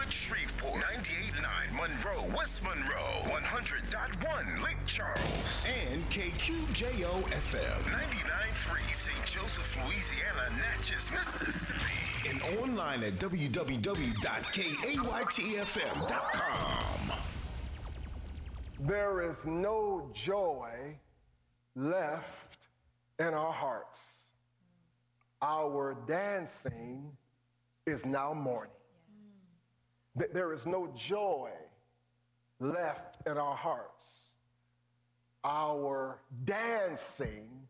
Shreveport, 98.9 Monroe, West Monroe, 100.1 Lake Charles, and KQJO FM, 99.3 St. Joseph, Louisiana, Natchez, Mississippi, and online at www.kaytfm.com. There is no joy left in our hearts. Our dancing is now mourning. There is no joy left in our hearts. Our dancing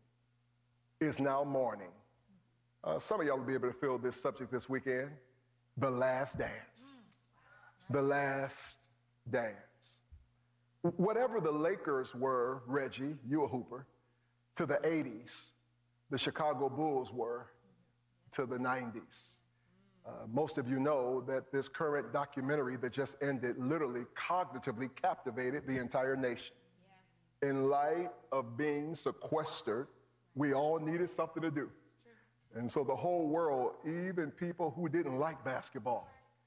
is now mourning. Some of y'all will be able to feel this subject this weekend. The last dance. The last dance. Whatever the Lakers were, Reggie, you a hooper, to the 80s, the Chicago Bulls were to the 90s. Most of you know that this current documentary that just ended literally cognitively captivated the entire nation. Yeah. In light of being sequestered, we all needed something to do. And so the whole world, even people who didn't like basketball,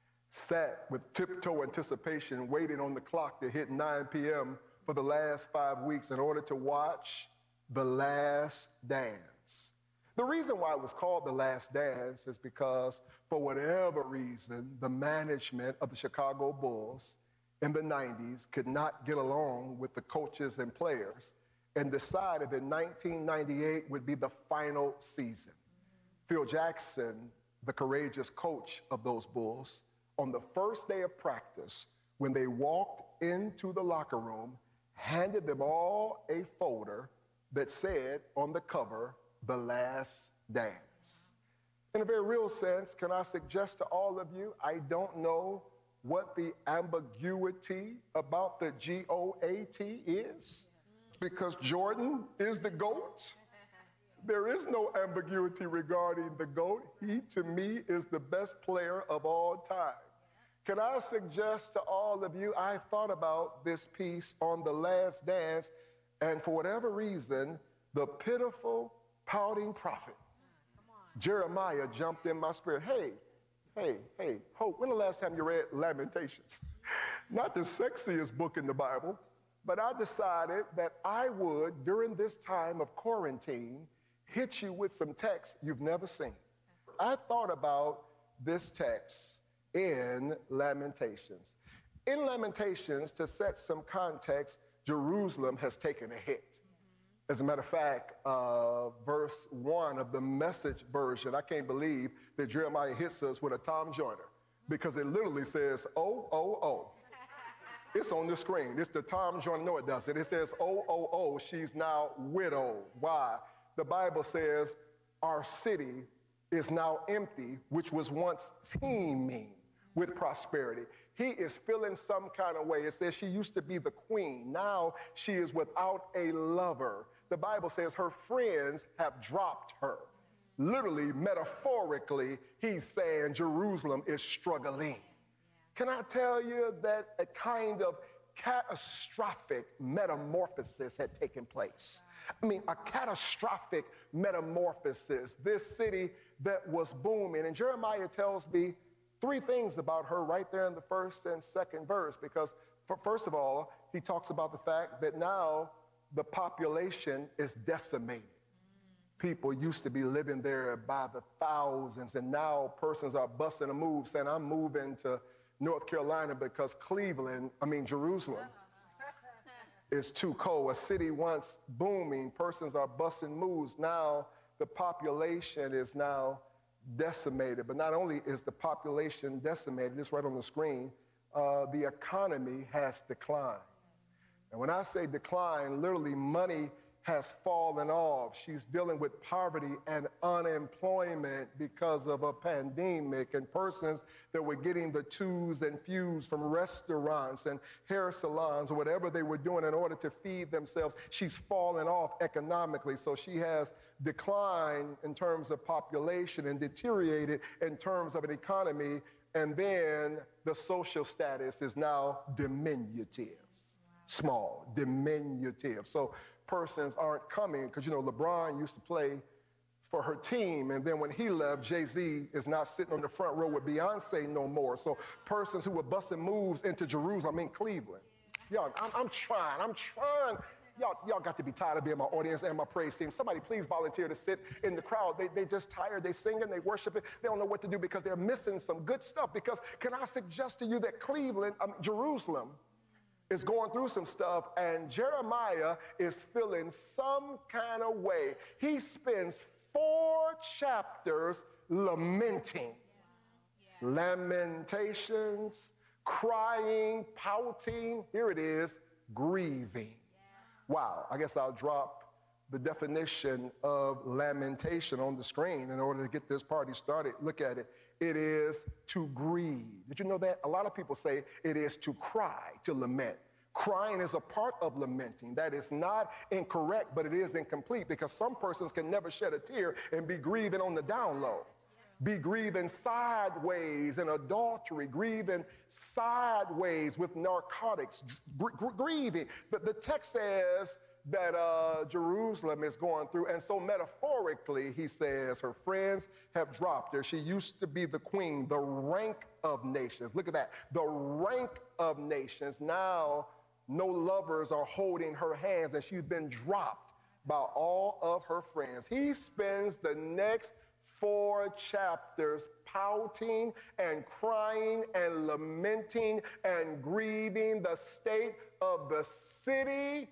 sat with tiptoe anticipation, waiting on the clock to hit 9 p.m. for the last 5 weeks in order to watch The Last Dance. The reason why it was called The Last Dance is because, for whatever reason, the management of the Chicago Bulls in the 90s could not get along with the coaches and players and decided that 1998 would be the final season. Phil Jackson, the courageous coach of those Bulls, on the first day of practice, when they walked into the locker room, handed them all a folder that said on the cover, The Last Dance. In a very real sense, can I suggest to all of you, I don't know what the ambiguity about the GOAT is, because Jordan is the GOAT. There is no ambiguity regarding the GOAT. He, to me, is the best player of all time. Can I suggest to all of you, I thought about this piece on The Last Dance, and for whatever reason, the pitiful, pouting prophet, Jeremiah, jumped in my spirit. Hey, Hope, when the last time you read Lamentations? Not the sexiest book in the Bible, but I decided that I would, during this time of quarantine, hit you with some text you've never seen. I thought about this text in Lamentations. In Lamentations, to set some context, Jerusalem has taken a hit. As a matter of fact, verse 1 of the Message version, I can't believe that Jeremiah hits us with a Tom Joyner, because it literally says, oh, oh, oh. It's on the screen. It's the Tom Joyner. No, it doesn't. It says, oh, oh, oh, she's now widowed. Why? The Bible says our city is now empty, which was once teeming with prosperity. He is feeling some kind of way. It says she used to be the queen. Now she is without a lover. The Bible says her friends have dropped her. Literally, metaphorically, he's saying Jerusalem is struggling. Can I tell you that a kind of catastrophic metamorphosis had taken place? I mean, a catastrophic metamorphosis. This city that was booming. And Jeremiah tells me three things about her right there in the first and second verse, because first of all, he talks about the fact that now the population is decimated. People used to be living there by the thousands, and now persons are busting a move saying, I'm moving to North Carolina because Jerusalem is too cold. A city once booming, persons are busting moves. Now the population is now decimated. But not only is the population decimated, it's right on the screen, the economy has declined. And when I say decline, literally money has fallen off. She's dealing with poverty and unemployment because of a pandemic, and persons that were getting the twos and fews from restaurants and hair salons or whatever they were doing in order to feed themselves. She's fallen off economically. So she has declined in terms of population and deteriorated in terms of an economy. And then the social status is now diminutive, small, diminutive. So persons aren't coming, because LeBron used to play for her team. And then when he left, Jay-Z is not sitting on the front row with Beyonce no more. So persons who were busting moves into Jerusalem, Cleveland. Y'all, I'm trying. Y'all got to be tired of being my audience and my praise team. Somebody please volunteer to sit in the crowd. They just tired. They singing, they worshiping. They don't know what to do because they're missing some good stuff. Because can I suggest to you that Jerusalem is going through some stuff, and Jeremiah is feeling some kind of way. He spends 4 chapters lamenting. Lamentations, crying, pouting. Here it is, grieving. Wow, I guess I'll drop the definition of lamentation on the screen in order to get this party started. Look at it. It is to grieve. Did you know that? A lot of people say it is to cry, to lament. Crying is a part of lamenting. That is not incorrect, but it is incomplete because some persons can never shed a tear and be grieving on the down low. Be grieving sideways in adultery, grieving sideways with narcotics, grieving. The text says that Jerusalem is going through, and so metaphorically, he says her friends have dropped her. She used to be the queen, the rank of nations. Look at that, the rank of nations. Now, no lovers are holding her hands, and she's been dropped by all of her friends. He spends the next 4 chapters pouting and crying and lamenting and grieving the state of the city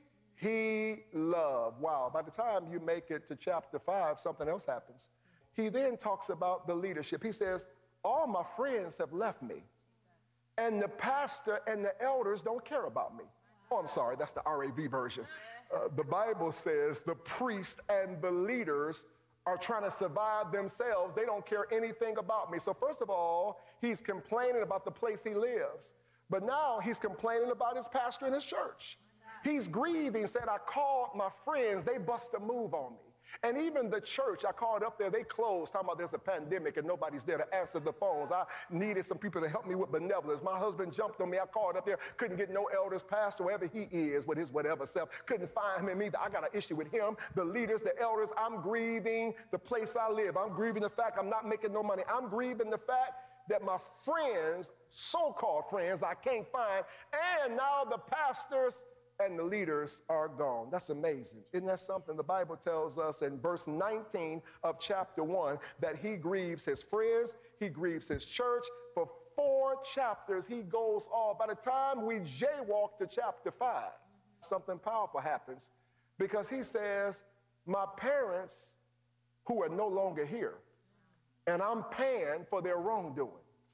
he loved. Wow, by the time you make it to chapter 5, something else happens. He then talks about the leadership. He says, all my friends have left me, and the pastor and the elders don't care about me. Oh, I'm sorry, that's the RAV version. The Bible says the priest and the leaders are trying to survive themselves. They don't care anything about me. So first of all, he's complaining about the place he lives. But now he's complaining about his pastor and his church. He's grieving, said, I called my friends, they bust a move on me. And even the church, I called up there, they closed, talking about there's a pandemic and nobody's there to answer the phones. I needed some people to help me with benevolence. My husband jumped on me. I called up there, couldn't get no elders, pastor, wherever he is with his whatever self. Couldn't find him either. I got an issue with him, the leaders, the elders. I'm grieving the place I live. I'm grieving the fact I'm not making no money. I'm grieving the fact that my friends, so-called friends, I can't find. And now the pastors and the leaders are gone. That's amazing. Isn't that something? The Bible tells us in verse 19 of chapter 1 that he grieves his friends, he grieves his church. For 4 chapters, he goes off. By the time we jaywalk to chapter 5, something powerful happens because he says, my parents who are no longer here, and I'm paying for their wrongdoing.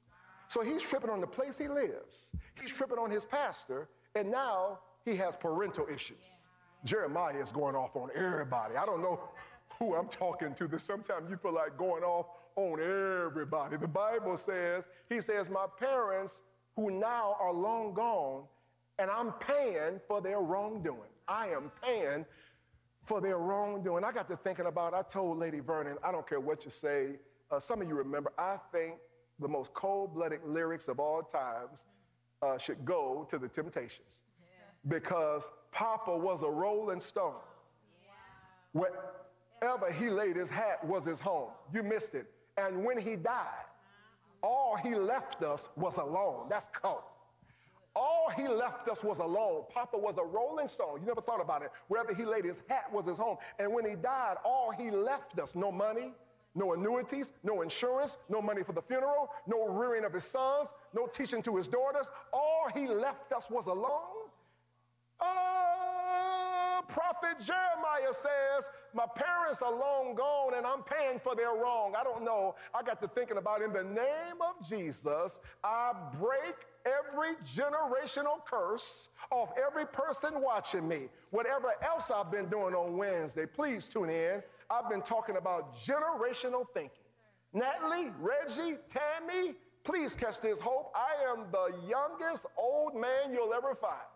So he's tripping on the place he lives. He's tripping on his pastor, and now he has parental issues. Jeremiah is going off on everybody. I don't know who I'm talking to. Sometimes you feel like going off on everybody. The Bible says, he says, my parents who now are long gone, and I'm paying for their wrongdoing. I am paying for their wrongdoing. I got to thinking about, I told Lady Vernon, I don't care what you say. Some of you remember, I think the most cold-blooded lyrics of all times should go to the Temptations. Because Papa was a rolling stone. Wherever he laid his hat was his home. You missed it. And when he died, all he left us was alone. That's cold. All he left us was alone. Papa was a rolling stone. You never thought about it. Wherever he laid his hat was his home. And when he died, all he left us, no money, no annuities, no insurance, no money for the funeral, no rearing of his sons, no teaching to his daughters. All he left us was alone. Prophet Jeremiah says, my parents are long gone and I'm paying for their wrong. I don't know. I got to thinking about, in the name of Jesus, I break every generational curse off every person watching me. Whatever else I've been doing on Wednesday, please tune in. I've been talking about generational thinking. Natalie, Reggie, Tammy, please catch this hope. I am the youngest old man you'll ever find.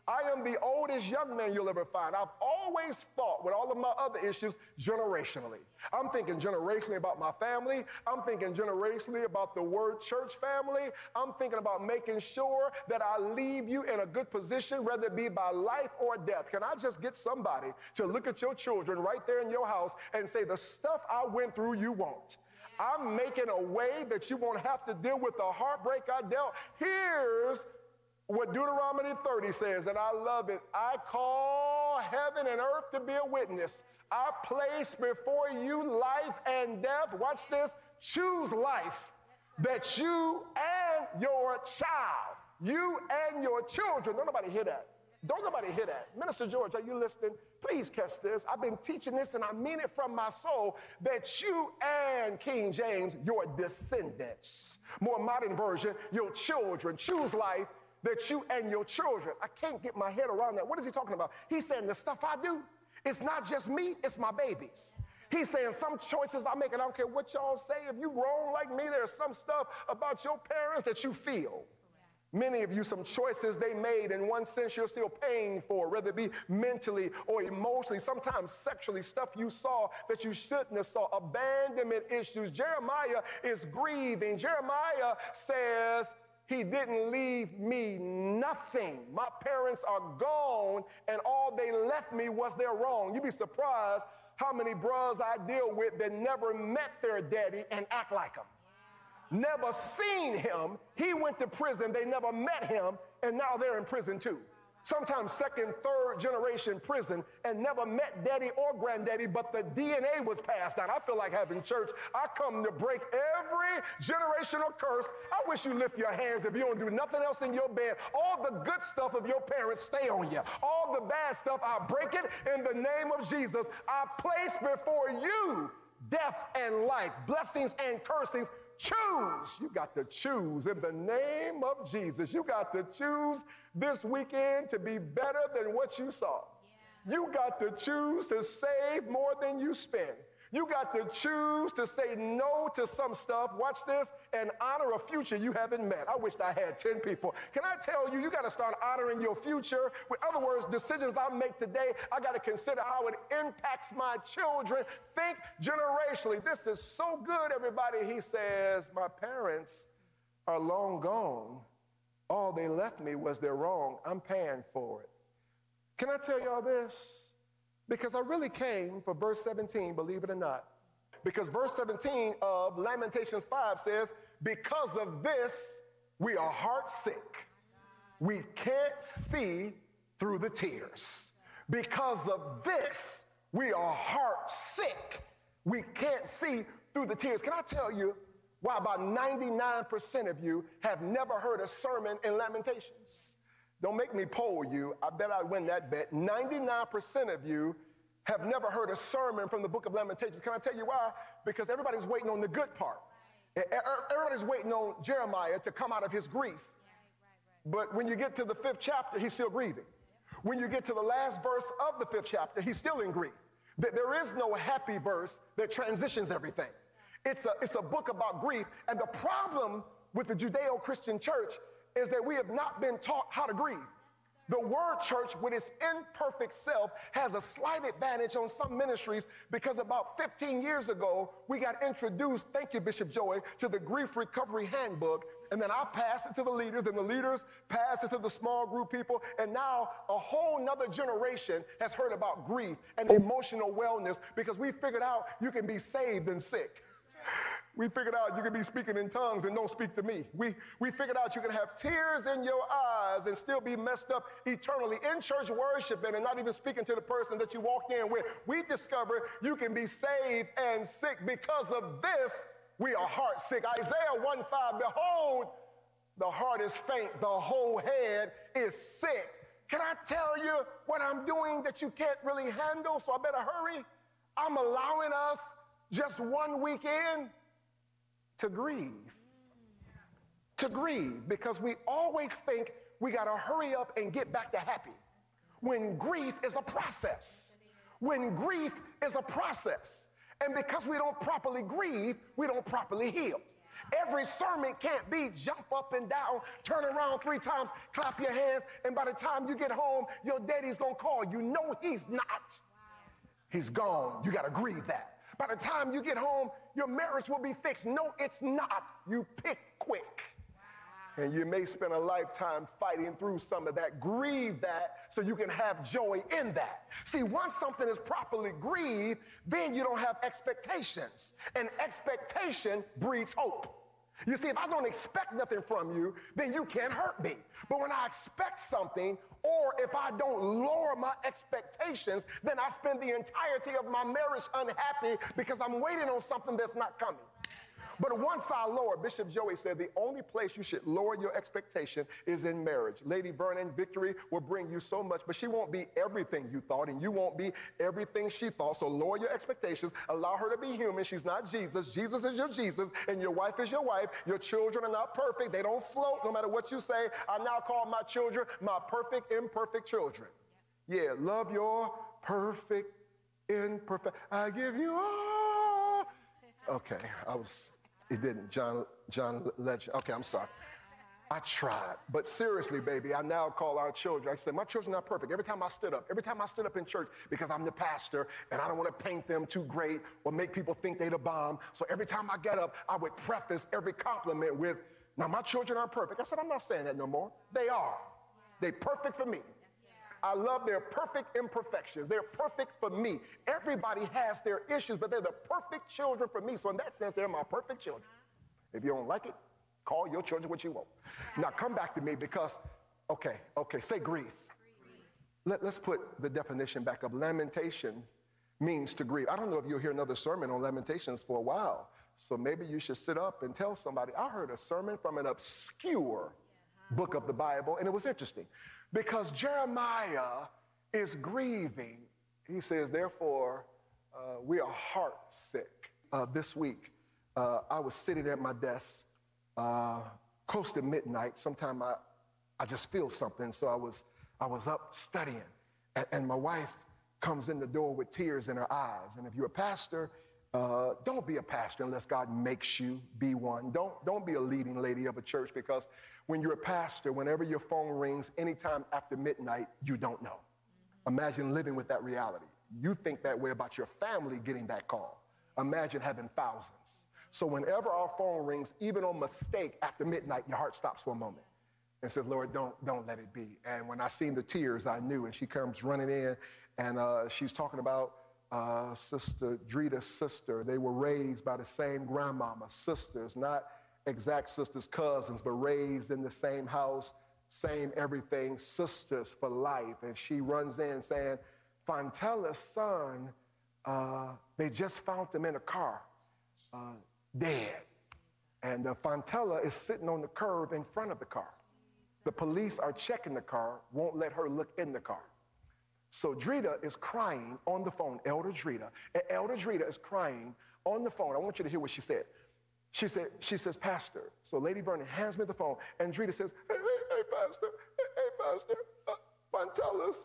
I am the oldest young man you'll ever find. I've always thought with all of my other issues generationally. I'm thinking generationally about my family. I'm thinking generationally about the Word Church family. I'm thinking about making sure that I leave you in a good position, whether it be by life or death. Can I just get somebody to look at your children right there in your house and say, the stuff I went through, you won't. I'm making a way that you won't have to deal with the heartbreak I dealt. Here's what Deuteronomy 30 says, and I love it. I call heaven and earth to be a witness. I place before you life and death. Watch this. Choose life, that you and your child, you and your children. Don't nobody hear that. Don't nobody hear that. Minister George, are you listening? Please catch this. I've been teaching this, and I mean it from my soul, that you and King James, your descendants, more modern version, your children, choose life, that you and your children. I can't get my head around that. What is he talking about? He's saying the stuff I do, it's not just me, it's my babies. He's saying some choices I make, and I don't care what y'all say. If you grown like me, there's some stuff about your parents that you feel. Many of you, some choices they made, in one sense, you're still paying for, whether it be mentally or emotionally, sometimes sexually, stuff you saw that you shouldn't have saw, abandonment issues. Jeremiah is grieving. Jeremiah says, he didn't leave me nothing. My parents are gone, and all they left me was their wrong. You'd be surprised how many bros I deal with that never met their daddy and act like him. Never seen him. He went to prison. They never met him, and now they're in prison too. Sometimes second, third generation prison, and never met daddy or granddaddy, but the DNA was passed down. I feel like having church. I come to break every generational curse. I wish you lift your hands if you don't do nothing else in your bed. All the good stuff of your parents stay on you. All the bad stuff, I break it in the name of Jesus. I place before you death and life, blessings and cursings. Choose. You got to choose in the name of Jesus. You got to choose this weekend to be better than what you saw. Yeah. You got to choose to save more than you spend. You got to choose to say no to some stuff, watch this, and honor a future you haven't met. I wished I had 10 people. Can I tell you, you got to start honoring your future. In other words, decisions I make today, I got to consider how it impacts my children. Think generationally. This is so good, everybody. He says, my parents are long gone. All they left me was their wrong. I'm paying for it. Can I tell y'all this? Because I really came for verse 17, believe it or not. Because verse 17 of Lamentations 5 says, because of this, we are heart sick. We can't see through the tears. Because of this, we are heart sick. We can't see through the tears. Can I tell you why about 99% of you have never heard a sermon in Lamentations? Don't make me poll you. I bet I'd win that bet. 99% of you have never heard a sermon from the book of Lamentations. Can I tell you why? Because everybody's waiting on the good part. Everybody's waiting on Jeremiah to come out of his grief. But when you get to the 5th chapter, he's still grieving. When you get to the last verse of the 5th chapter, he's still in grief. There is no happy verse that transitions everything. It's a book about grief. And the problem with the Judeo-Christian church is that we have not been taught how to grieve. The Word Church, with its imperfect self, has a slight advantage on some ministries because about 15 years ago, we got introduced, thank you, Bishop Joey, to the Grief Recovery Handbook. And then I passed it to the leaders, and the leaders passed it to the small group people. And now a whole nother generation has heard about grief and emotional wellness because we figured out you can be saved and sick. We figured out you can be speaking in tongues and don't speak to me. We figured out you can have tears in your eyes and still be messed up eternally in church worshiping and not even speaking to the person that you walked in with. We discovered you can be saved and sick. Because of this, we are heart sick. Isaiah 1:5, behold, the heart is faint, the whole head is sick. Can I tell you what I'm doing that you can't really handle, so I better hurry? I'm allowing us just one weekend to grieve. To grieve, because we always think we got to hurry up and get back to happy. When grief is a process. When grief is a process. And because we don't properly grieve, we don't properly heal. Every sermon can't be jump up and down, turn around 3 times, clap your hands, and by the time you get home, your daddy's going to call you. No, he's not. He's gone. You got to grieve that. By the time you get home, your marriage will be fixed. No, it's not. You picked quick. And you may spend a lifetime fighting through some of that. Grieve that so you can have joy in that. See, once something is properly grieved, then you don't have expectations. And expectation breeds hope. You see, if I don't expect nothing from you, then you can't hurt me. But when I expect something, or if I don't lower my expectations, then I spend the entirety of my marriage unhappy because I'm waiting on something that's not coming. But once I lower, Bishop Joey said the only place you should lower your expectation is in marriage. Lady Vernon, Victory will bring you so much, but she won't be everything you thought, and you won't be everything she thought. So lower your expectations. Allow her to be human. She's not Jesus. Jesus is your Jesus, and your wife is your wife. Your children are not perfect. They don't float no matter what you say. I now call my children my perfect, imperfect children. Yeah, love your perfect, imperfect. I give you all. Okay, it didn't. John Legend. Okay, I'm sorry. I tried. But seriously, baby, I now call our children. I said, my children are not perfect. Every time I stood up in church, because I'm the pastor, and I don't want to paint them too great or make people think they the bomb. So every time I get up, I would preface every compliment with, now my children aren't perfect. I said, I'm not saying that no more. They are. They're perfect for me. I love their perfect imperfections. They're perfect for me. Everybody has their issues, but they're the perfect children for me. So in that sense, they're my perfect children. If you don't like it, call your children what you want. Now come back to me because, okay, say grieves. Let's put the definition back up. Lamentation means to grieve. I don't know if you'll hear another sermon on Lamentations for a while. So maybe you should sit up and tell somebody, I heard a sermon from an obscure book of the Bible, and it was interesting. Because Jeremiah is grieving. He says, therefore, we are heart sick. This week, I was sitting at my desk close to midnight. Sometime I just feel something. So I was up studying. And my wife comes in the door with tears in her eyes. And if you're a pastor, don't be a pastor unless God makes you be one. Don't be a leading lady of a church, because when you're a pastor, whenever your phone rings anytime after midnight, you don't know. Imagine living with that reality. You think that way about your family getting that call. Imagine having thousands. So whenever our phone rings, even on mistake after midnight, your heart stops for a moment and says, Lord, don't let it be. And when I seen the tears, I knew. And she comes running in, and she's talking about Sister Drita's sister. They were raised by the same grandmama, sisters, not exact sisters, cousins, but raised in the same house, same everything, sisters for life. And she runs in saying, Fontella's son, they just found him in a car, dead. And Fontella is sitting on the curb in front of the car. The police are checking the car, won't let her look in the car. So Drita is crying on the phone, Elder Drita. And Elder Drita is crying on the phone. I want you to hear what she said. She says, Pastor. So Lady Vernon hands me the phone, and Drita says, hey, Pastor, Fontella's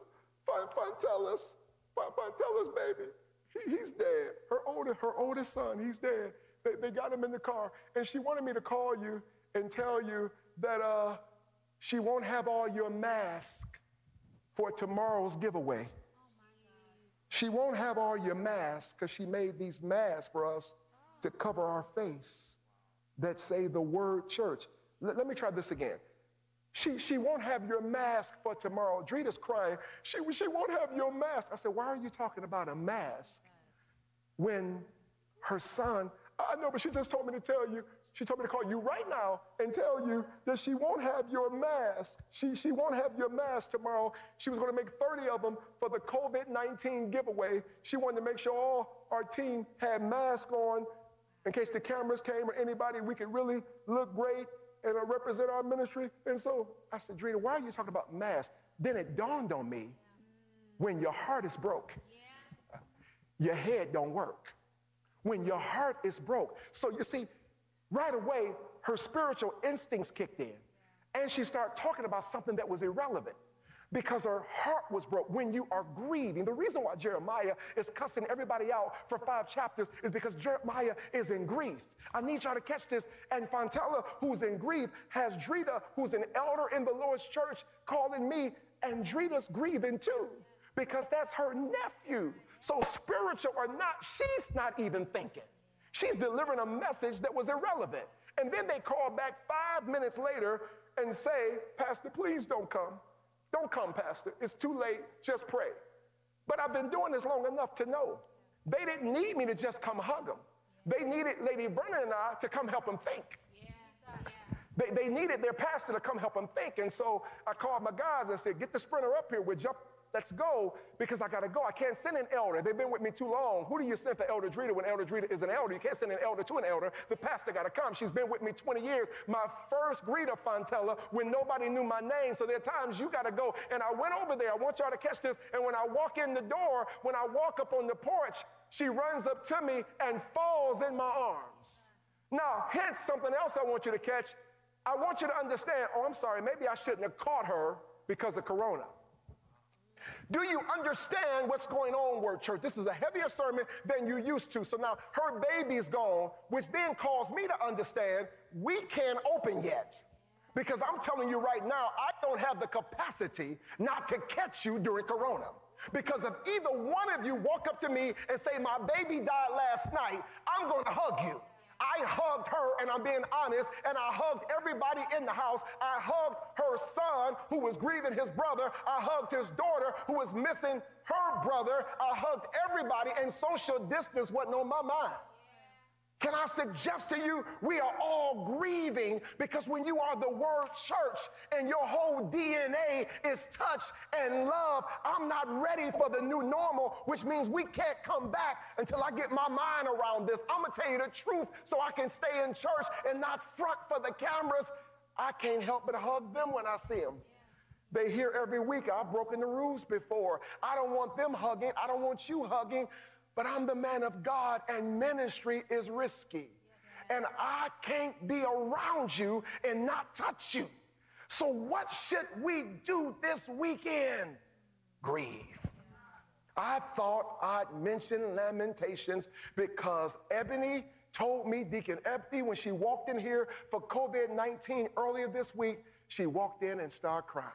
baby, he's dead. Her oldest son, he's dead. They got him in the car, and she wanted me to call you and tell you that she won't have all your masks for tomorrow's giveaway. She won't have all your masks because she made these masks for us to cover our face that say the word church. Let me try this again. She won't have your mask for tomorrow. Drita's crying. She won't have your mask. I said, why are you talking about a mask when her son, I know, but she just told me to tell you, she told me to call you right now and tell you that she won't have your mask. She won't have your mask tomorrow. She was going to make 30 of them for the COVID-19 giveaway. She wanted to make sure all our team had masks on in case the cameras came or anybody, we could really look great and represent our ministry. And so I said, Drita, why are you talking about masks? Then it dawned on me, when your heart is broke, your head don't work. When your heart is broke. So you see, right away, her spiritual instincts kicked in, and she started talking about something that was irrelevant. because her heart was broke. When you are grieving, the reason why Jeremiah is cussing everybody out for 5 chapters is because Jeremiah is in grief. I need y'all to catch this. And Fontella, who's in grief, has Drita, who's an elder in the Lord's church, calling me, and Drita's grieving too, because that's her nephew. So spiritual or not, she's not even thinking. She's delivering a message that was irrelevant. And then they call back 5 minutes later and say, Pastor, please don't come. Don't come, Pastor. It's too late. Just pray. But I've been doing this long enough to know they didn't need me to just come hug them. They needed Lady Vernon and I to come help them think. They needed their pastor to come help them think. And so I called my guys and said, get the sprinter up here. We'll jump. Let's go, because I got to go. I can't send an elder. They've been with me too long. Who do you send for Elder Drita when Elder Drita is an elder? You can't send an elder to an elder. The pastor got to come. She's been with me 20 years. My first greeter, Fontella, when nobody knew my name. So there are times you got to go. And I went over there. I want y'all to catch this. And when I walk in the door, when I walk up on the porch, she runs up to me and falls in my arms. Now, hence something else I want you to catch. I want you to understand, oh, I'm sorry, maybe I shouldn't have caught her because of Corona. Do you understand what's going on, Word Church? This is a heavier sermon than you used to. So now her baby's gone, which then caused me to understand we can't open yet. Because I'm telling you right now, I don't have the capacity not to catch you during Corona. Because if either one of you walk up to me and say, my baby died last night, I'm going to hug you. I hugged her, and I'm being honest, and I hugged everybody in the house. I hugged her son, who was grieving his brother. I hugged his daughter, who was missing her brother. I hugged everybody, and social distance wasn't on my mind. Can I suggest to you, we are all grieving because when you are the Word Church and your whole DNA is touch and love, I'm not ready for the new normal, which means we can't come back until I get my mind around this. I'm going to tell you the truth so I can stay in church and not front for the cameras. I can't help but hug them when I see them. They hear every week, I've broken the rules before. I don't want them hugging. I don't want you hugging. But I'm the man of God, and ministry is risky. And I can't be around you and not touch you. So what should we do this weekend? Grieve. I thought I'd mention Lamentations because Ebony told me, Deacon Ebony, when she walked in here for COVID-19 earlier this week, she walked in and started crying.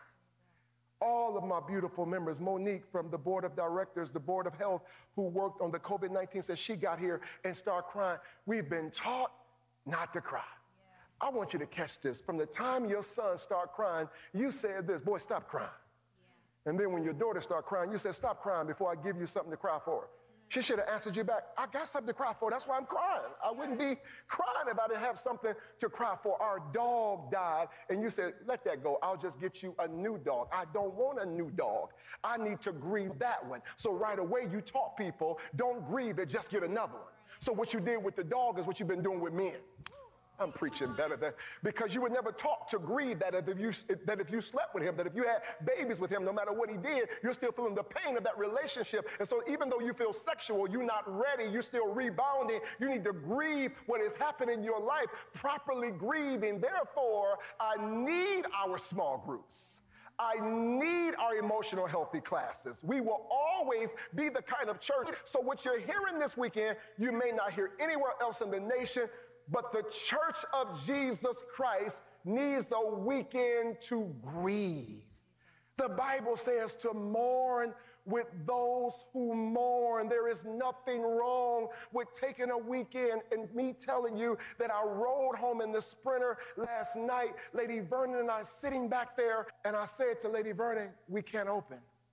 All of my beautiful members, Monique from the board of directors, the board of health, who worked on the COVID-19, said she got here and started crying. We've been taught not to cry. Yeah. I want you to catch this. From the time your son started crying, you said this, boy, stop crying. Yeah. And then when your daughter started crying, you said, stop crying before I give you something to cry for. She should have answered you back, I got something to cry for. That's why I'm crying. I wouldn't be crying if I didn't have something to cry for. Our dog died, and you said, let that go. I'll just get you a new dog. I don't want a new dog. I need to grieve that one. So right away, you taught people, don't grieve it, just get another one. So what you did with the dog is what you've been doing with men. I'm preaching better than, because you were never taught to grieve that if you slept with him, that if you had babies with him, no matter what he did, you're still feeling the pain of that relationship. And so even though you feel sexual, you're not ready, you're still rebounding. You need to grieve what is happening in your life, properly grieving. Therefore, I need our small groups. I need our emotional healthy classes. We will always be the kind of church. So what you're hearing this weekend, you may not hear anywhere else in the nation. But the Church of Jesus Christ needs a weekend to grieve. The Bible says to mourn with those who mourn. There is nothing wrong with taking a weekend and me telling you that I rode home in the Sprinter last night. Lady Vernon and I sitting back there, and I said to Lady Vernon, we can't open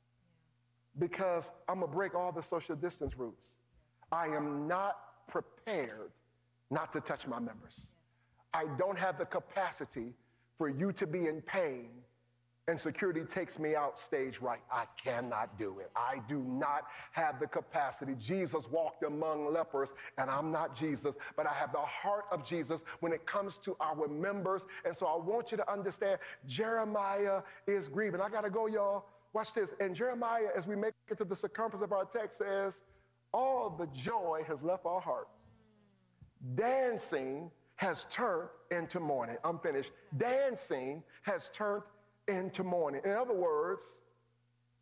because I'm going to break all the social distance rules. I am not prepared not to touch my members. I don't have the capacity for you to be in pain and security takes me out stage right. I cannot do it. I do not have the capacity. Jesus walked among lepers, and I'm not Jesus, but I have the heart of Jesus when it comes to our members. And so I want you to understand, Jeremiah is grieving. I got to go, y'all. Watch this. And Jeremiah, as we make it to the circumference of our text, says, all the joy has left our heart. Dancing has turned into mourning. I'm finished. Dancing has turned into mourning. In other words,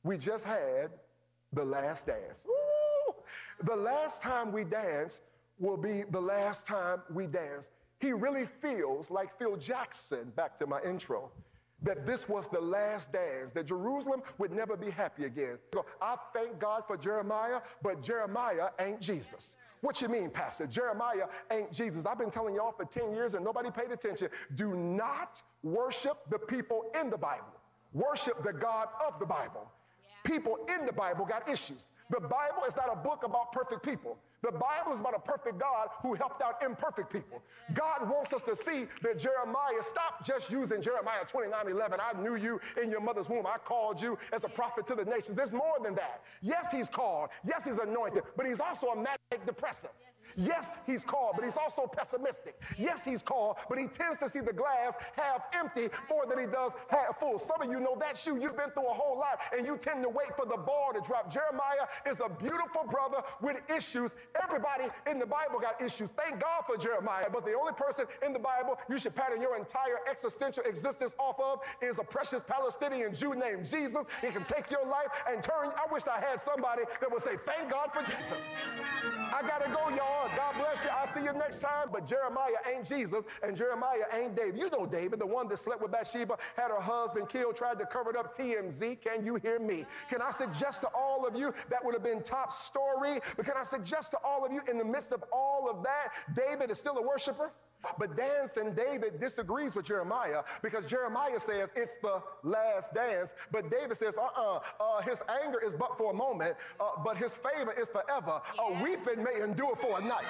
We just had the last dance. Woo! The last time we dance will be the last time we dance. He really feels like Phil Jackson, back to my intro, that this was the last dance, that Jerusalem would never be happy again. I thank God for Jeremiah, but Jeremiah ain't Jesus. What you mean, Pastor? Jeremiah ain't Jesus. I've been telling y'all for 10 years and nobody paid attention. Do not worship the people in the Bible. Worship the God of the Bible. People in the Bible got issues. The Bible is not a book about perfect people. The Bible is about a perfect God who helped out imperfect people. God wants us to see that Jeremiah, stop just using Jeremiah 29:11. I knew you in your mother's womb. I called you as a prophet to the nations. There's more than that. Yes, he's called. Yes, he's anointed, but he's also a manic depressive. Yes, he's called, but he's also pessimistic. Yes, he's called, but he tends to see the glass half empty more than he does half full. Some of you know that's you. You've been through a whole lot, and you tend to wait for the ball to drop. Jeremiah is a beautiful brother with issues. Everybody in the Bible got issues. Thank God for Jeremiah, but the only person in the Bible you should pattern your entire existential existence off of is a precious Palestinian Jew named Jesus. He can take your life and turn. I wish I had somebody that would say, thank God for Jesus. I got to go, y'all. God bless you. I'll see you next time. But Jeremiah ain't Jesus, and Jeremiah ain't David. You know David, the one that slept with Bathsheba, had her husband killed, tried to cover it up. TMZ, can you hear me? Can I suggest to all of you, that would have been top story, but can I suggest to all of you, in the midst of all of that, David is still a worshiper? But Dancing David disagrees with Jeremiah, because Jeremiah says it's the last dance, but David says, his anger is but for a moment, but his favor is forever. Weeping may endure for a night,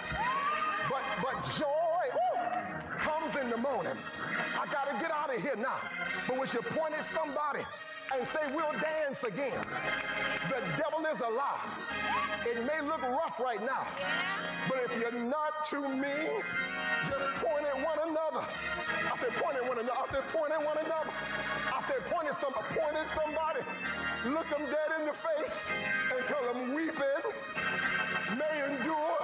but joy comes in the morning. I got to get out of here now. But when you point at somebody and say, we'll dance again, the devil is a lie. It may look rough right now, but if you're not too mean, just point at one another. I said point at one another. I said point at one another. I said point at somebody. Look them dead in the face and tell them weeping may endure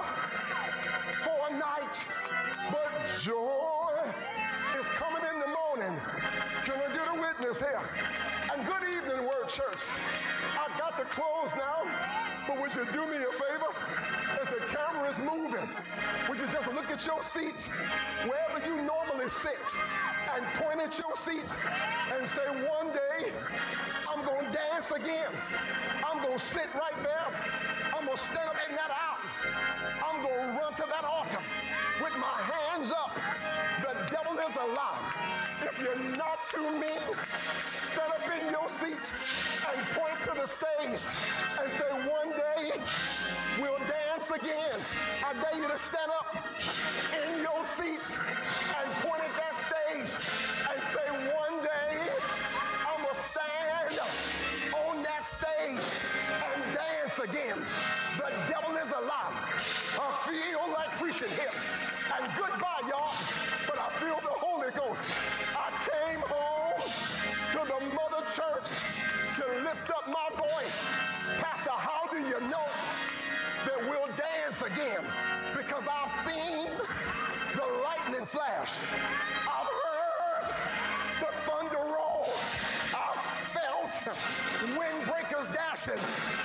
for a night, but joy is coming in the morning. Can I get a witness here? And good evening, Word Church. I got to close now, but would you do me a favor? As the camera is moving, would you just look at your seat, wherever you normally sit, and point at your seat and say, one day, I'm going to dance again. I'm going to sit right there. I'm going to stand up in that aisle. I'm going to run to that altar with my hands up. The devil is a lie. If you're not too mean, stand up in your seat and point to the stage and say, one day we'll dance again. I dare you to stand up in your seats and point at that stage and say, one day I'm going to stand on that stage and dance again. The devil is a lie. I feel like preaching here. And goodbye, y'all. But I feel the Holy Ghost. I came home to the mother church to lift up my voice. Pastor, how do you know that we'll dance again? Because I've seen the lightning flash. I've heard the thunder roll. I've felt windbreakers dashing,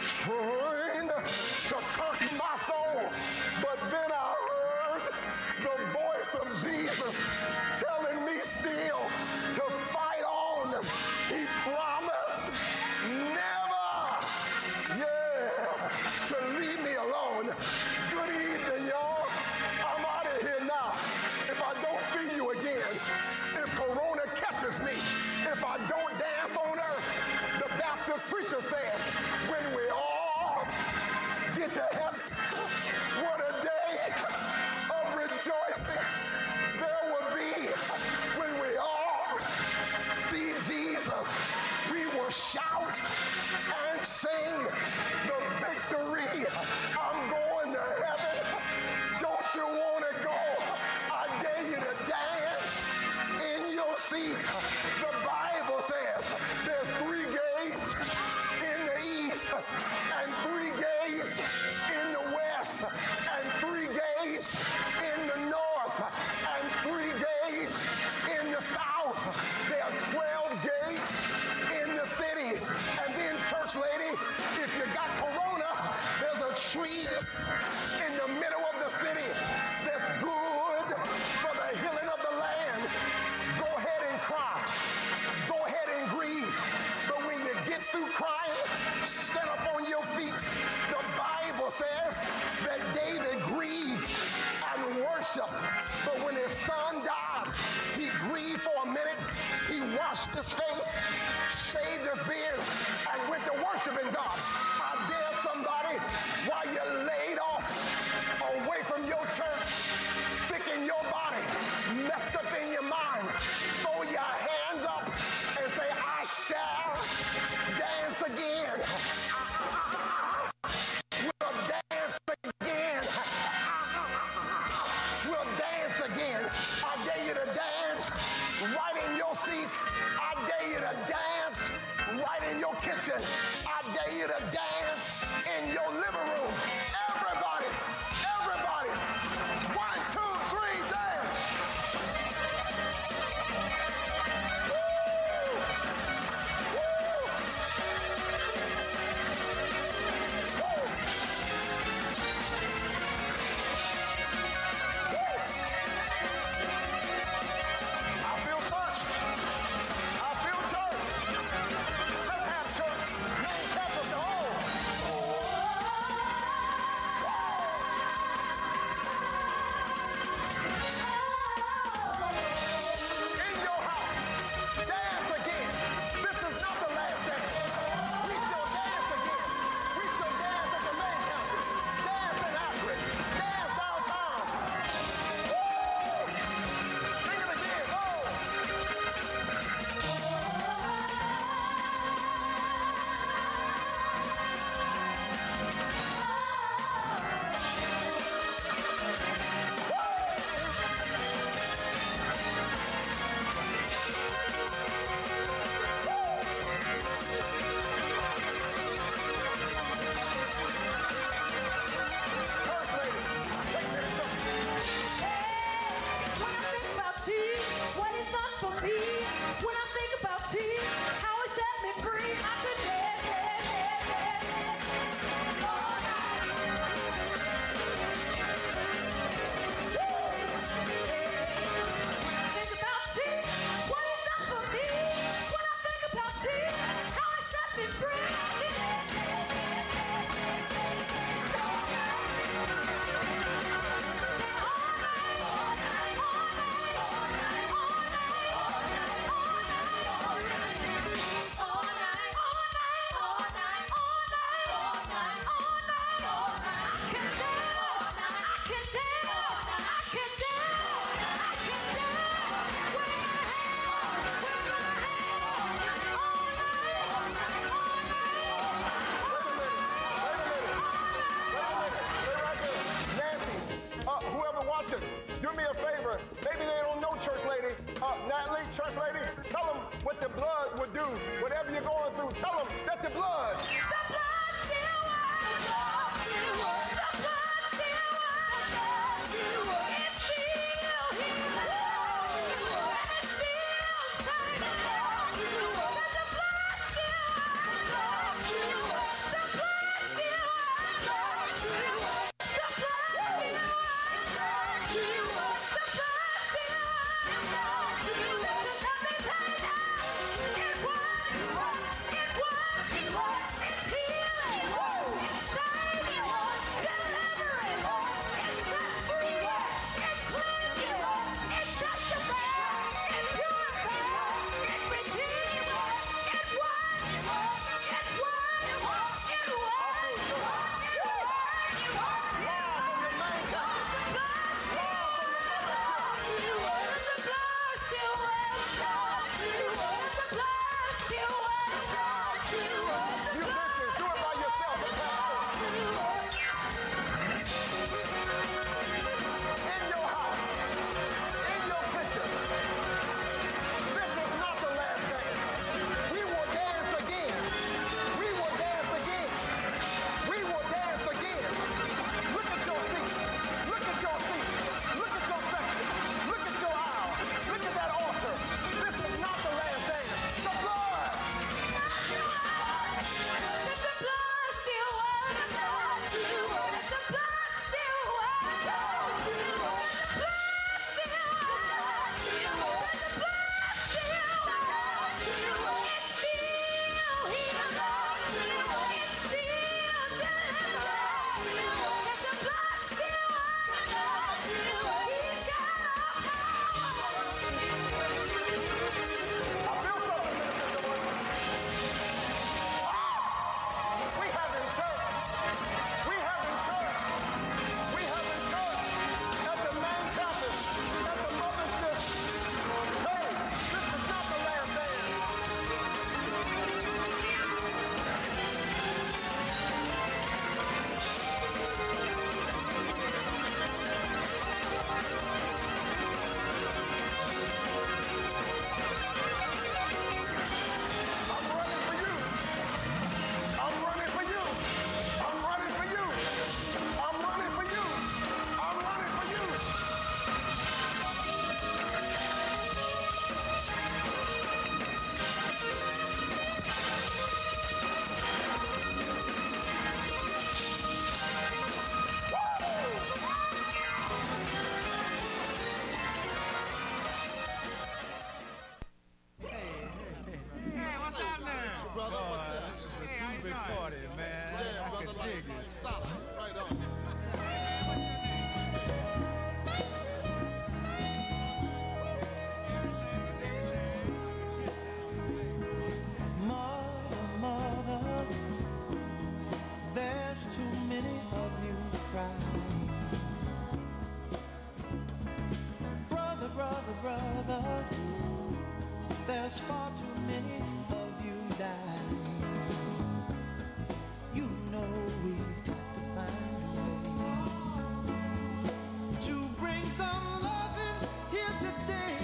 trying to curse my soul. But then I heard the voice of Jesus telling me still to fight on. He promised never, to leave me alone. Good evening, y'all. I'm out of here now. If I don't see you again, if Corona catches me, if I don't dance on earth, the Baptist preacher said, when we all get to heaven, what a day of rejoicing there will be when we all see Jesus. We will shout and sing the victory. I'm going to heaven. Don't you want to go? I dare you to dance in your seat. The Bible says there's 3 gates in the east and 3 gates in the west and 3 gates in the north and 3 gates in the south. There are 12 gates in the city. And then, church lady, his face, shaved his beard, and went to worshiping God. I dare somebody, while you're laid off, away from your church, sick in your body, messed up in your mind, throw your hands up and say, I shall dance again. We'll dance again. We'll dance again. I dare you to dance right in your seat. I dare you to dance right in your kitchen. I dare you to dance in your living room. Everybody, everybody. 1, 2, 3, dance. I feel church. I feel church. Let's have church. Name capital to all. In your house, dance again. This is not the last dance. We shall dance again. We shall dance at the main campus. Dance in Akron. Dance downtown. Woo! Sing it again. Oh! First lady, take me to church. When I think about tea, what it's done for me. When I think about tea, how it set me free. I could dance, dance, dance, dance, dance all night. When I think about tea, what it's done for me. When I think about tea, how it set me free. I could dance, dance, dance, dance, dance, dance all night. Say all night, all night, all night, all night, all night, all night, all night, all night, all night, all night, all night, all night, all night, all night. I can dance, I can dance, I can dance, I can dance. Wave my hand, wave my hand, all night, all night, all night, all night, all night. Nancy, whoever watching, do me a favor. Maybe they don't know church lady. Natalie, church lady, tell them what the blood would do. Whatever you're going through, tell them that the blood. The blood still works. The blood still works. It's still here. And it's still saving. The blood still works. The blood still works. The blood still works. The blood still works. The blood still works. Listen, let me tell you now, it works. It works. It's healing. It's saving. Delivering. It sets free. It cleanses. It justifies. It purifies. It redeems. It works. It works. It works. It works. It works. The blood still works. The blood still works. You Christians, do it by yourself. In your house, in your kitchen. This is not the last dance. We will dance again. We will dance again. We will dance again. Look at your seat. Look at your seat. Look at your section. Look at your aisle. Look at that altar. This is not the last dance. The blood. brother. What's that? This is a groovy party, man. Yeah, I brother, can like dig it. solid. Right on. Mother, mother, there's too many of you crying. Brother, brother, brother, there's far too many of you dying. You know we've got to find a way to bring some loving here today.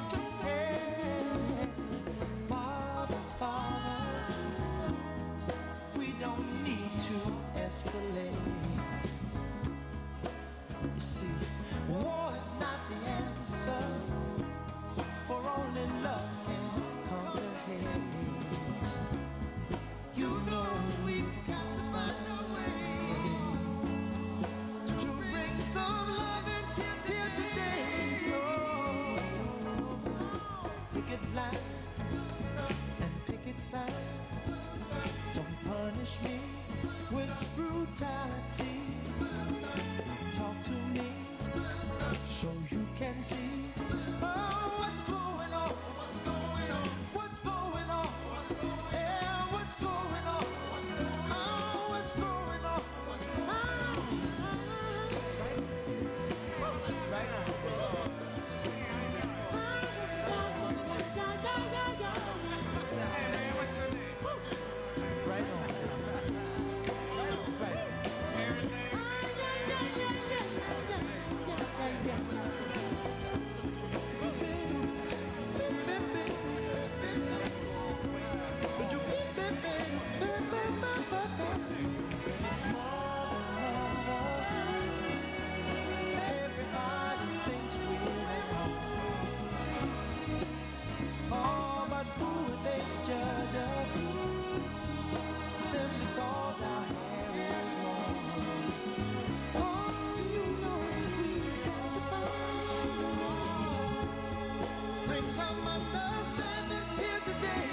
Hey, Father, Father, we don't need to escalate. You see, war is not the answer, for only love can conquer hate. You know we've got to find a way to bring some loving here today. Oh, picket lines and picket signs. Don't punish me with brutality. Talk to me so you can see. Oh, what's going on? What's going on? What's going on? What's going on? Yeah, what's going on? What's going on? Oh, what's going on? What's going on? Right Everybody thinks we're at home. Oh, but who are they to judge us? Simply cause our hair is long. Oh, you know that we've got to find. Bring some understanding here today.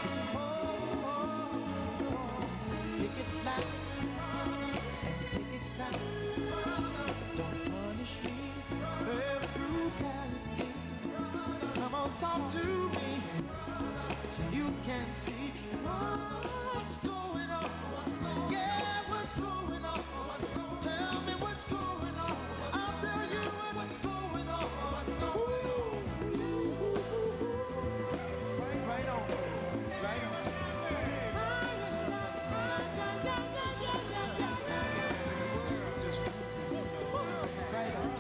Picket lines and picket signs. Don't punish me with brutality. Come on, talk to me. You can see what's going on. Yeah, what's going on? Tell me what's going on. I'll tell you what's going on. Right on. Right on. Right on.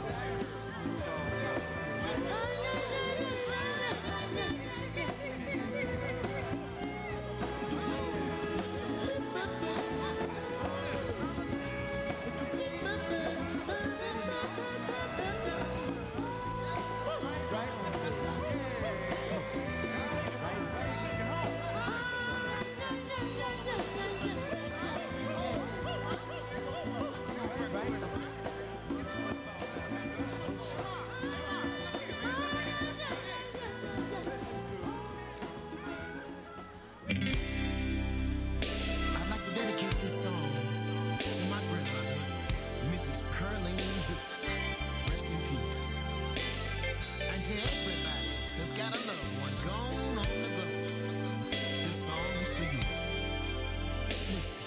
I'd like to dedicate this song to my grandmother, Mrs. Pearline Hicks. Rest in peace. And to everybody that's got a loved one gone on the road, this song is for you. Listen.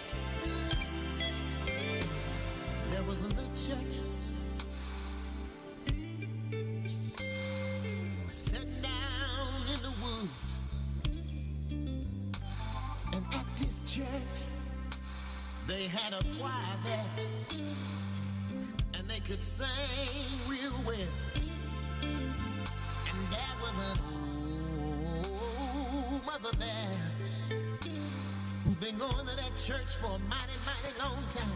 There was a little church sitting down in the woods. And at this church, they had a choir there, and they could sing real well. And there was an old mother there who'd been going to that church for a mighty, mighty long time.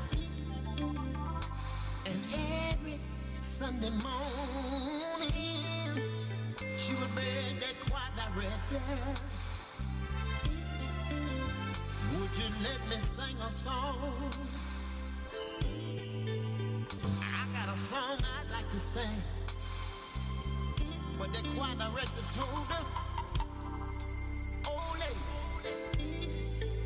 And every Sunday morning, she would beg that choir director, would you let me sing a song? I got a song I'd like to sing. But the choir director told her, oh lady,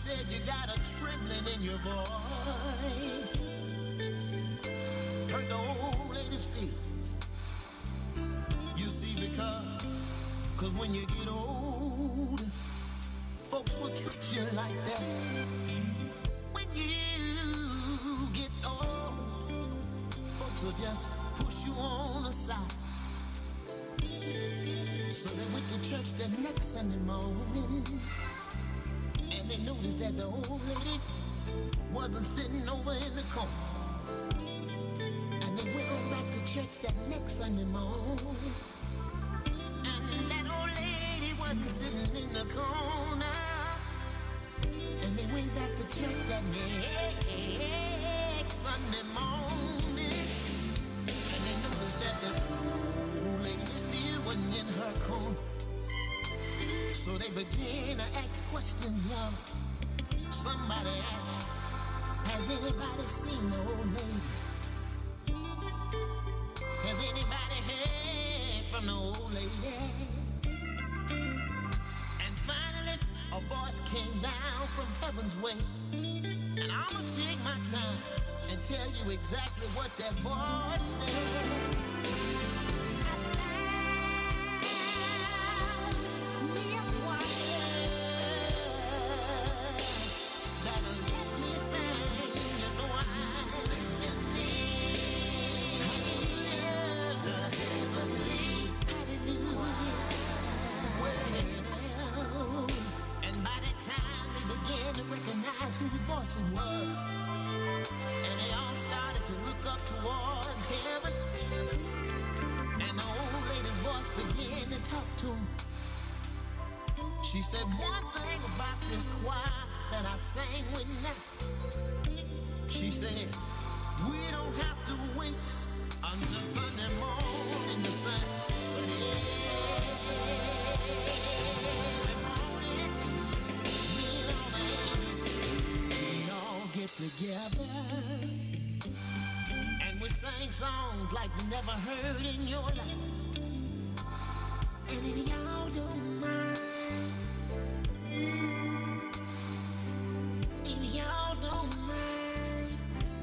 said you got a trembling in your voice. Hurt the old lady's feelings. You see, cause when you get old, folks will treat you like that. When you get old, folks will just push you on the side. So they went to church the next Sunday morning, and they noticed that the old lady wasn't sitting over in the corner. And they went on back to church that next Sunday morning, and that old lady wasn't sitting in the corner. And they went back to church that next Sunday morning, and they noticed that the old lady still wasn't in her corner. So they began to ask questions now. Somebody asked, has anybody seen the old lady? Has anybody heard from the old lady? And finally, a voice came down from heaven's way. And I'm gonna take my time and tell you exactly what that voice said. Who the voice was, and they all started to look up towards heaven, and the old lady's voice began to talk to them. She said, one thing about this choir that I sang with now, she said, we don't have to wait until Sunday morning to sing, but get together and we sang songs like you never heard in your life. And if y'all don't mind, if y'all don't mind,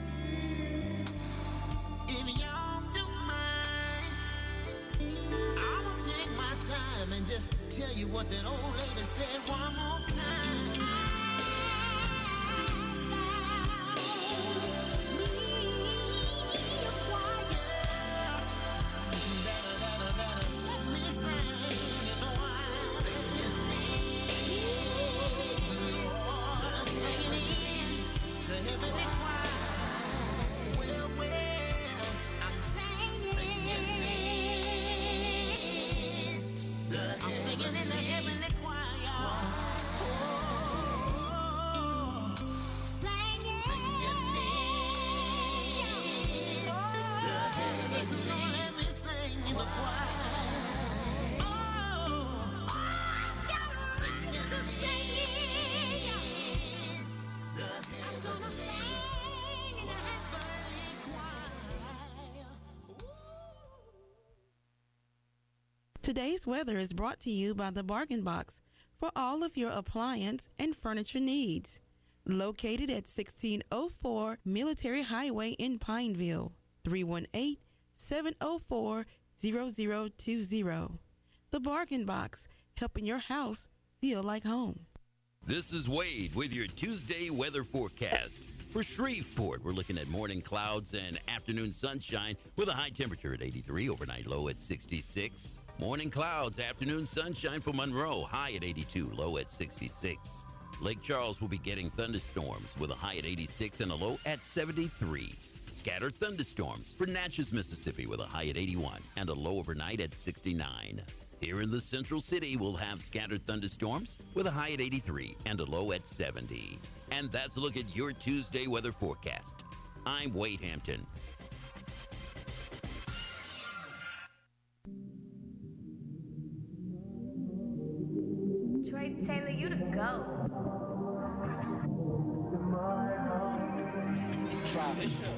if y'all don't mind, I'm gonna take my time and just tell you what that old lady said one more time. Today's weather is brought to you by the Bargain Box for all of your appliance and furniture needs. Located at 1604 Military Highway in Pineville, 318-704-0020. The Bargain Box, helping your house feel like home. This is Wade with your Tuesday weather forecast. For Shreveport, we're looking at morning clouds and afternoon sunshine with a high temperature at 83, overnight low at 66. Morning clouds, afternoon sunshine for Monroe, high at 82, low at 66. Lake Charles will be getting thunderstorms with a high at 86 and a low at 73. Scattered thunderstorms for Natchez, Mississippi with a high at 81 and a low overnight at 69. Here in the Central City, we'll have scattered thunderstorms with a high at 83 and a low at 70. And that's a look at your Tuesday weather forecast. I'm Wade Hampton. Troy Taylor, you the GOAT. Try this show.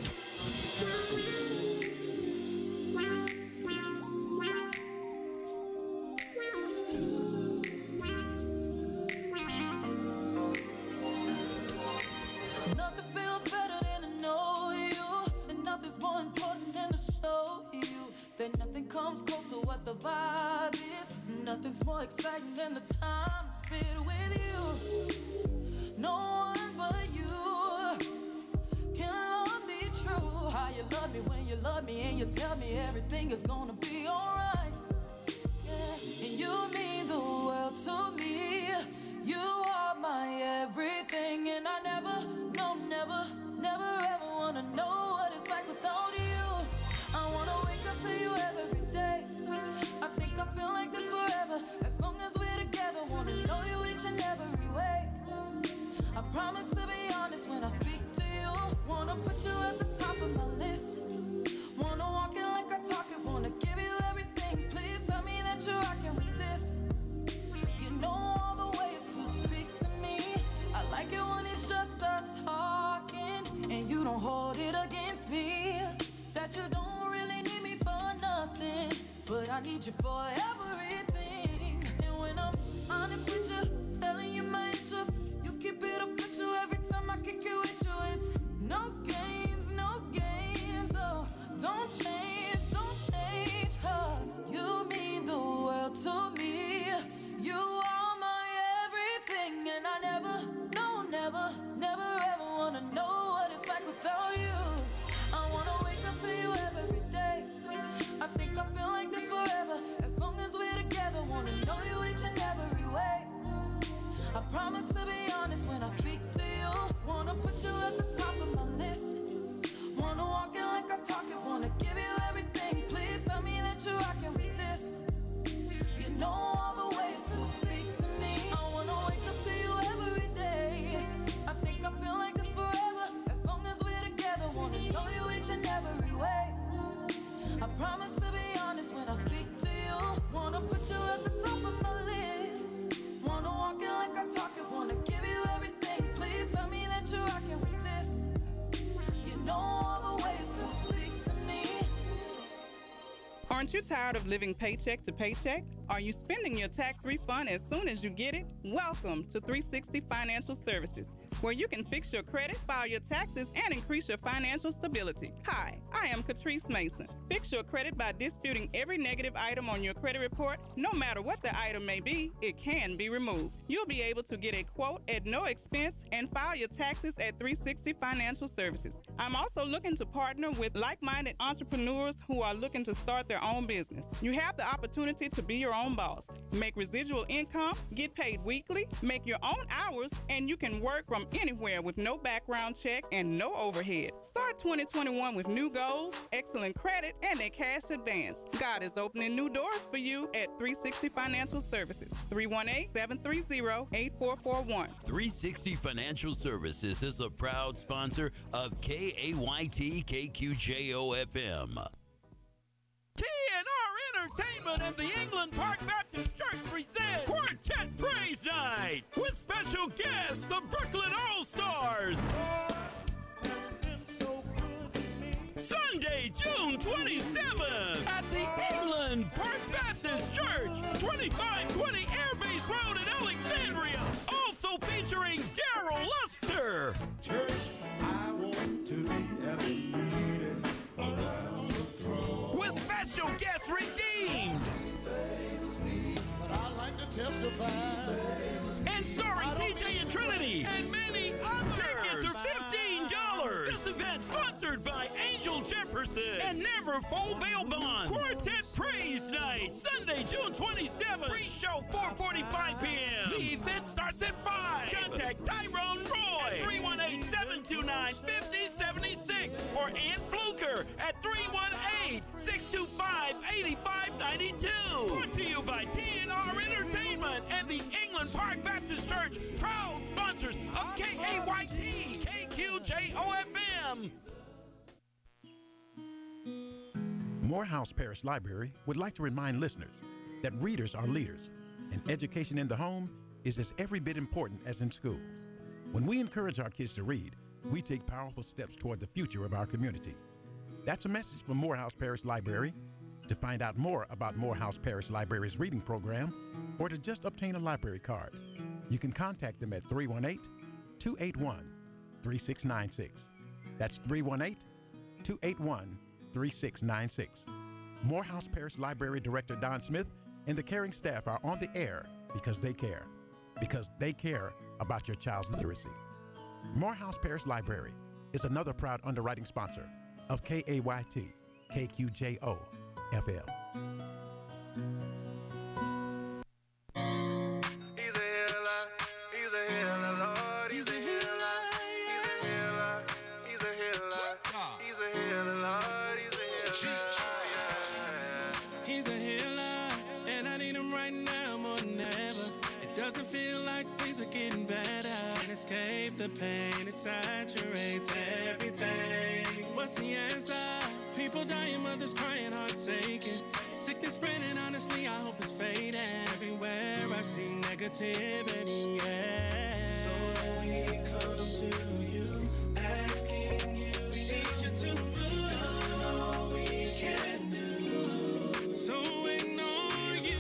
So what the vibe is, nothing's more exciting than the time spent with you. No one but you can love me true. How you love me when you love me and you tell me everything is gonna be alright. Yeah. And you mean the world to me. You are my everything, and I never, no, never, never ever wanna know what it's like without you. I wanna wake up to you every day. I think I feel like this forever, as long as we're together. Wanna know you each and every way. I promise to be honest when I speak to you. Wanna put you at the top of my list. Wanna walk it like I talk it. Wanna give you everything. Please tell me that you're rocking with this. You know all the ways to speak to me. I like it when it's just us talking, and you don't hold it against me. That you don't really need me for nothing, but I need you for everything. And when I'm honest with you, telling you my issues, you keep it official every time I kick it with you. It's no games, no games. Oh, don't change, 'cause you mean the world to me. You are my everything, and I never, no, never, never ever wanna know what it's like without you. I wanna wake up to you every day. I think I feel like this forever, as long as we're together. Wanna know you each and every way. I promise to be honest when I speak to you. Wanna put you at the top of my list. Wanna walk it like I talk it. Wanna give you everything. Please tell me that you're rocking with this. You know all the ways to speak to me. I wanna wake up to you every day. I think I feel like this forever, as long as we're together. Wanna know you each and every way. I promise to be honest when I speak to you. Wanna put you at the top of my list. Wanna walk it like I talk it. Wanna give you everything. Please tell me that you're rocking with this. You know all the ways to speak to me. Aren't you tired of living paycheck to paycheck? Are you spending your tax refund as soon as you get it? Welcome to 360 Financial Services, where you can fix your credit, file your taxes, and increase your financial stability. Hi, I am Catrice Mason. Fix your credit by disputing every negative item on your credit report. No matter what the item may be, it can be removed. You'll be able to get a quote at no expense and file your taxes at 360 Financial Services. I'm also looking to partner with like-minded entrepreneurs who are looking to start their own business. You have the opportunity to be your own boss, make residual income, get paid weekly, make your own hours, and you can work from anywhere with no background check and no overhead. Start 2021 with new goals, excellent credit, and a cash advance. God is opening new doors for you at 360 Financial Services, 318-730-8441. 360 Financial Services is a proud sponsor of KAYT KQJO FM. TNR Entertainment and the England Park Baptist Church present Quartet Praise Night with special guests, the Brooklyn All-Stars. Sunday, June 27th at the England Park Baptist Church, 2520 Airbase Road in Alexandria. Also featuring Daryl Luster. Church, I want to be elevated around the throne. With special guests Redeemed. But I like to testify. And starring TJ and Trinity. And many others. Tickets are $15. This event sponsored by Angel Jefferson and Never Full Bail Bond. Quartet Praise Night, Sunday, June 27th. Pre-show 4:45 p.m. The event starts at 5. Contact Tyrone Roy, 318-729-5076. Or Ann Fluker at 318-625-8592. Brought to you by TNR Entertainment and the England Park Baptist Church, proud sponsors of KAYT KQJO-FM. Morehouse Parish Library would like to remind listeners that readers are leaders, and education in the home is as every bit important as in school. When we encourage our kids to read, we take powerful steps toward the future of our community. That's a message from Morehouse Parish Library. To find out more about Morehouse Parish Library's reading program, or to just obtain a library card, you can contact them at 318-281-3696. That's 318-281-3696. Morehouse Parish Library Director Don Smith and the caring staff are on the air because they care about your child's literacy. Morehouse Parish Library is another proud underwriting sponsor of KAYT, KQJO, FM. Escape the pain, it saturates everything. What's the answer? People dying, mothers crying, hearts aching. Sickness spreading, honestly, I hope it's fading. Everywhere I see negativity, yeah. So we come to you, asking you to teach us to move. Done all we can do. So ignore you.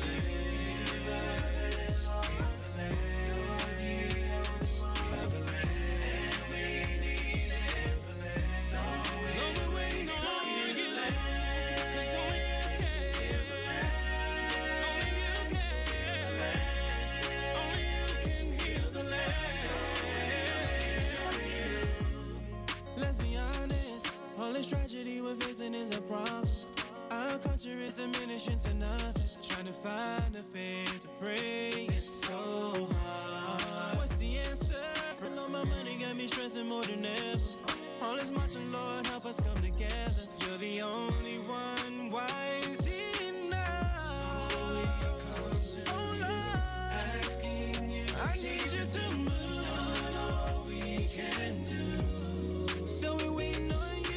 Tragedy we're facing is a problem. Our culture is diminishing to nothing. Trying to find a faith to pray, it's so hard. What's the answer? All my money got me stressing more than ever. All this marching, Lord, help us come together. You're the only one wise enough. So we come to Lord, asking you, I need you to move. Done all we can do. So we waiting on you.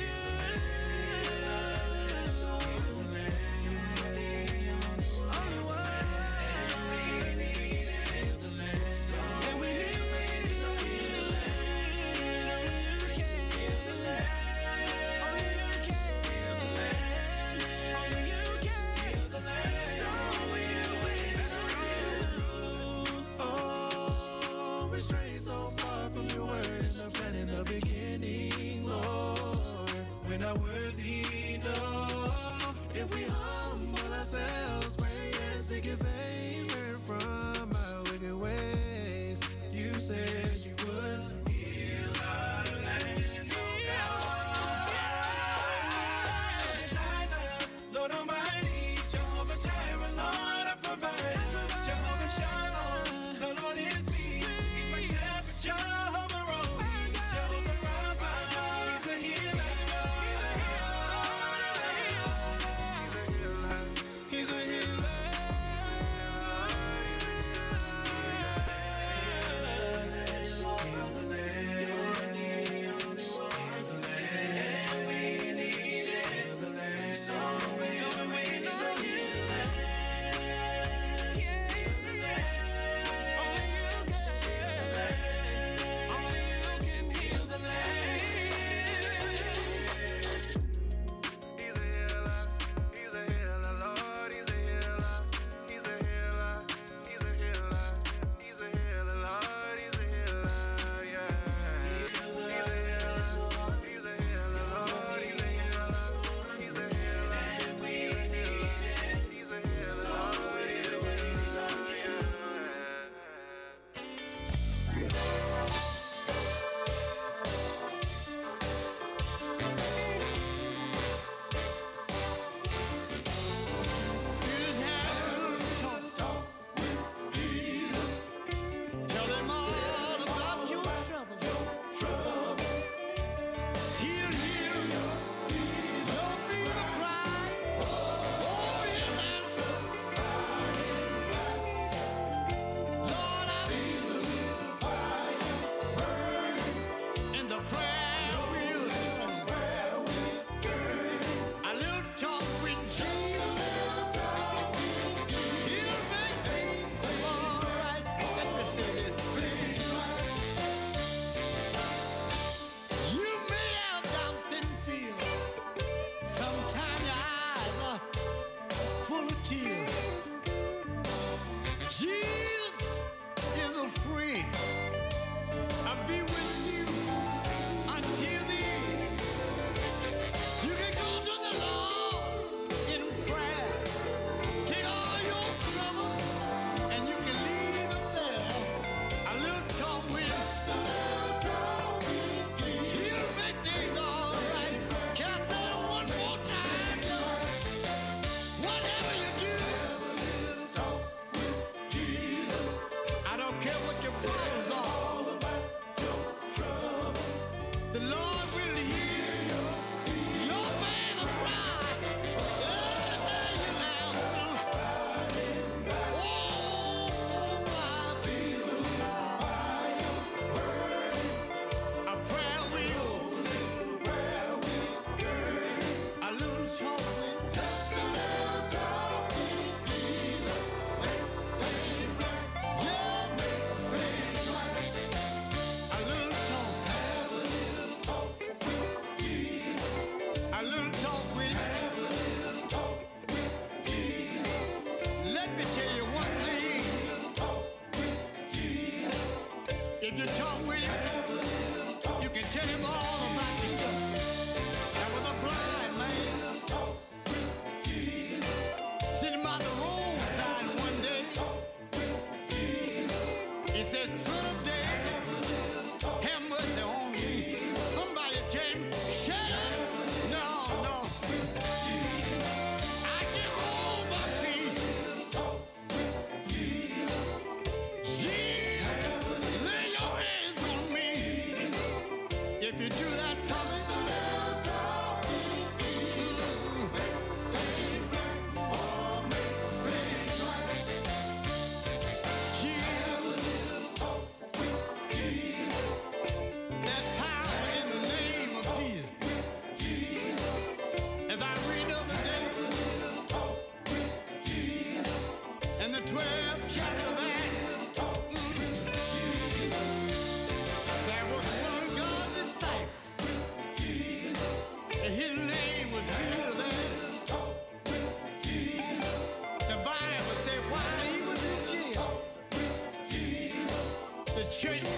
You can. Church